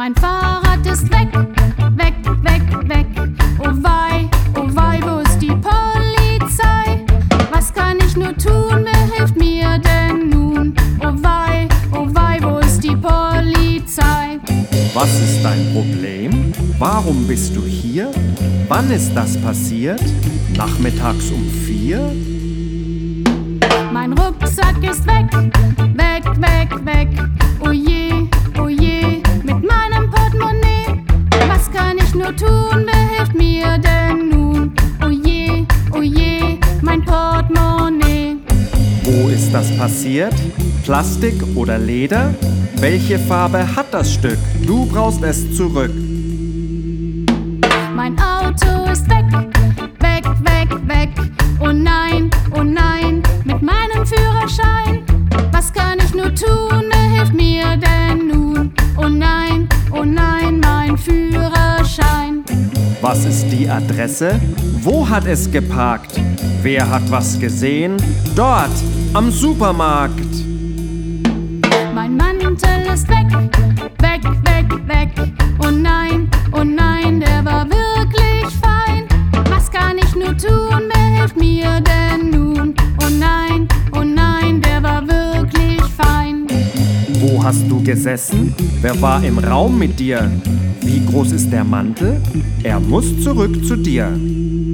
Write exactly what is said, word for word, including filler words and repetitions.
Mein Fahrrad ist weg, weg, weg, weg. Oh wei, oh wei, wo ist die Polizei? Was kann ich nur tun, wer hilft mir denn nun? Oh wei, oh wei, wo ist die Polizei? Was ist dein Problem? Warum bist du hier? Wann ist das passiert? Nachmittags um vier? Mein Rucksack ist weg, weg, weg, weg. Oh je, oh je, mit meinem Portemonnaie. Was kann ich nur tun, wer hilft mir denn nun? Oh je, oh je, mein Portemonnaie. Wo ist das passiert? Plastik oder Leder? Welche Farbe hat das Stück? Du brauchst es zurück. Mein Auto ist weg, weg, weg, weg. Oh nein, oh nein, mit meinem Führerschein. Was kann ich nur tun, wer hilft mir denn nun? Oh nein, oh nein, mein Führerschein. Was ist die Adresse? Wo hat es geparkt? Wer hat was gesehen? Dort, am Supermarkt. Mein Mantel ist weg, weg, weg, weg. Oh nein, oh nein, der war wirklich fein. Was kann ich nur tun, wer hilft mir denn nun? Oh nein, oh nein, der war wirklich fein. Wo hast du gesessen? Wer war im Raum mit dir? Wie groß ist der Mantel? Er muss zurück zu dir.